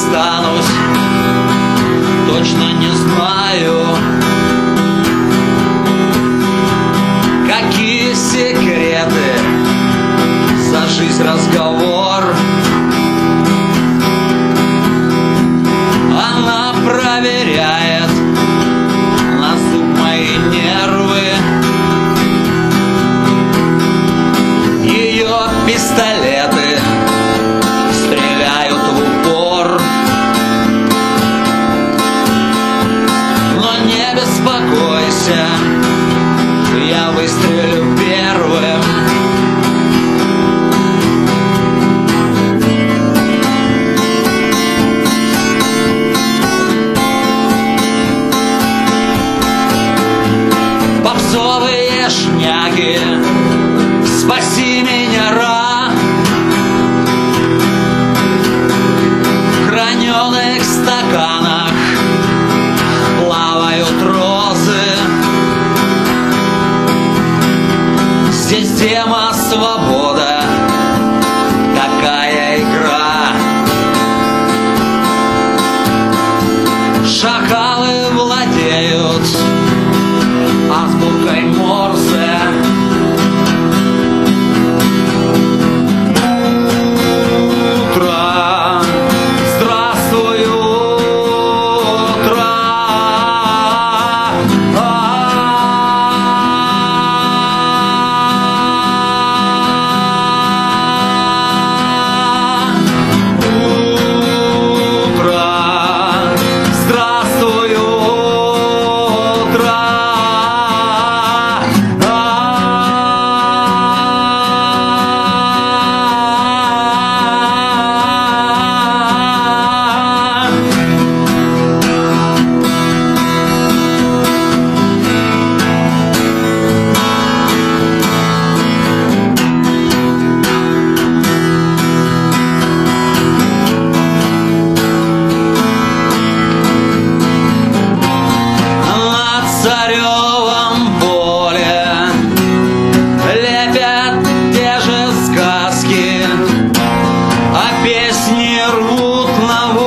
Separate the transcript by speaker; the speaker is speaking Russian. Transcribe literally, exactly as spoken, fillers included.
Speaker 1: останусь, точно не знаю, какие секреты за жизнь разговор. Она проверяет на зуб мои нервы. Ее пистолеты стреляют в упор. Но не беспокойся, я выстрелю первым. Попсовые шняги, спаси меня, Ра. В граненых стаканах плавают розы. Здесь тема свобода, какая игра. Шакалы владеют азбукой Морзе. Утро, здравствуй, утро. Утро, здравствуй, утро. На Царевом поле лепят те же сказки, а песни рвут на волю.